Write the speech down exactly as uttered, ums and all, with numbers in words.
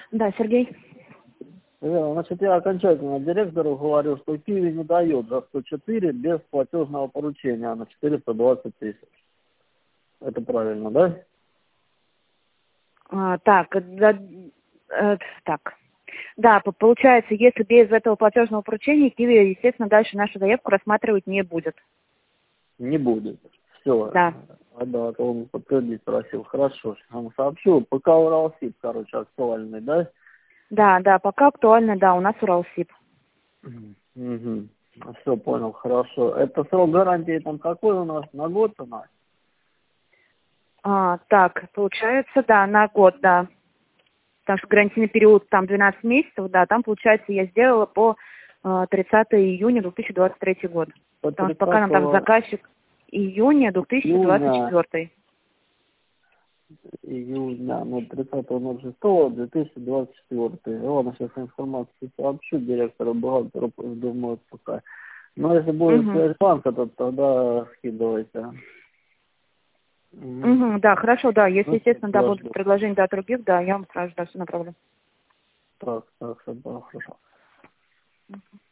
Да, Сергей. Э, Значит, я окончательно директору говорю, что Киви не дает за сто четыре без платежного поручения на четыреста двадцать тысяч. Это правильно, да? А, так, да, э, так. Да, по- получается, если без этого платежного поручения, Киви, естественно, дальше нашу заявку рассматривать не будет. Не будет. Все. Да. А, да, то он подтвердить просил. Хорошо. Вам сообщу. ПК Уралсиб, короче, актуальный, да? Да, да, пока актуально, да, у нас Уралсиб. Угу. Все, понял, хорошо. Это срок гарантии там какой у нас? На год у нас? А, так, получается, да, на год, да. Потому что гарантийный период там двенадцать месяцев, да, там, получается, я сделала по э, тридцатого июня две тысячи двадцать третьего года. По Потому что пока нам там заказчик июня две тысячи двадцать четвёртого. Июня, ну, тридцатого ноль шестого две тысячи двадцать четвёртый. Ладно, сейчас информацию сообщу директору бухгалтеру, пусть думают пока. Но если будет Угу. связь банка, то тогда скидывайте. Угу. Угу, да, хорошо, да, если, Ну, естественно, да, будут подожду. предложения да, от других, да, я вам сразу, да, все направлю. Так, так, все было хорошо.